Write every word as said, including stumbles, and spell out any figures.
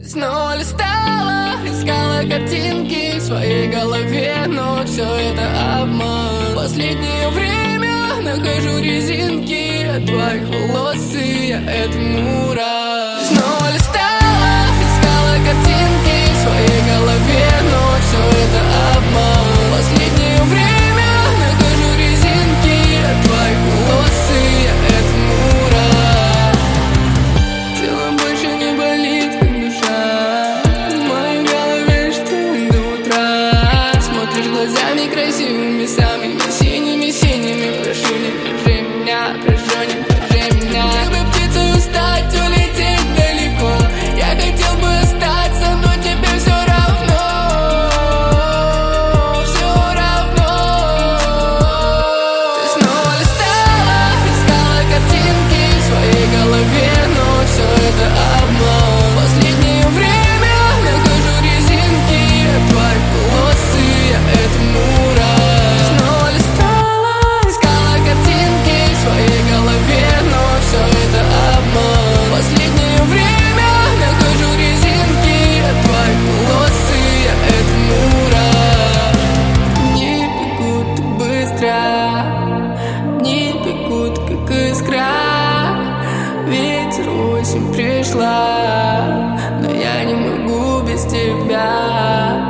Снова листала, искала картинки в своей голове, но все это обман. Последнее время нахожу резинки от твоих волос, и я этому рад. Снова листала, искала картинки в своей голове, но все это обман. Последнее время нахожу резинки от твоих волос, и я этому рад. Тело больше не болит, как душа. В моей голове штиль до утра. Смотришь глазами красивыми, самыми синими-синими. Прошу, не держи меня, прошу, не держи меня. Ты бы птицей стать, улететь далеко. Я хотел бы остаться, но тебе все равно. Все равно. Ты снова листала, искала картинки в своей голове, но все это обман. Последнее время нахожу резинки от твоих волос, и я этому рад. Снова листала, искала картинки в своей голове, но все это обман. Последнее время нахожу резинки от твоих волос, и я этому рад. Дни бегут так быстро, дни бегут как искра. Ветер осень пришла, но я не могу без тебя.